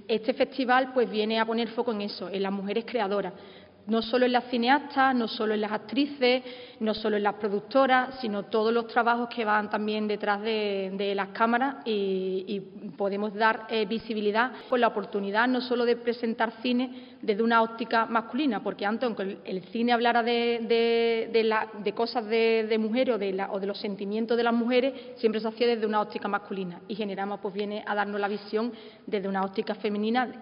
este festival pues viene a poner foco en eso, en las mujeres creadoras. No solo en las cineastas, no solo en las actrices, no solo en las productoras, sino todos los trabajos que van también detrás de las cámaras y podemos dar visibilidad con la oportunidad no solo de presentar cine desde una óptica masculina, porque antes, aunque el cine hablara de cosas de mujeres o de los sentimientos de las mujeres, siempre se hacía desde una óptica masculina y Generama pues viene a darnos la visión desde una óptica femenina